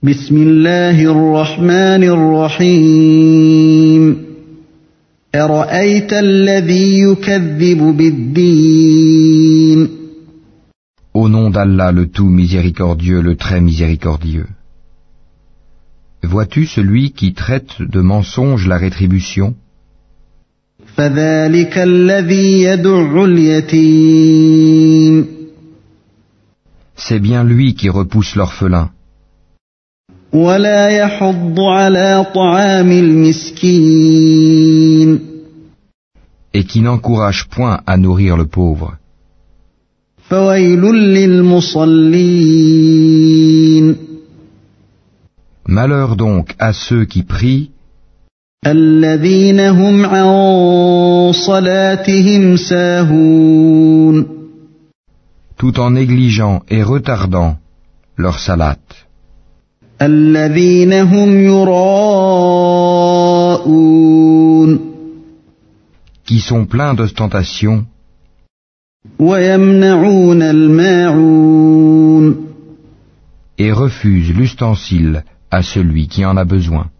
بسم الله الرحمن الرحيم أرأيت الذي يكذب بالدين Au nom d'Allah le tout miséricordieux, le très miséricordieux. Vois-tu celui qui traite de mensonge la rétribution? فذلك الذي يدع اليتيم C'est bien lui qui repousse l'orphelin ولا يحض على طعام المسكين et qui n'encourage point à nourrir le pauvre. فويل للمصلين Malheur donc à ceux qui prient, الذين هم عن صلاتهم ساهون tout en négligeant et retardant leur salat, الذين هم يراءون qui sont pleins d'ostentation ويمنعون الماعون et refusent l'ustensile à celui qui en a besoin.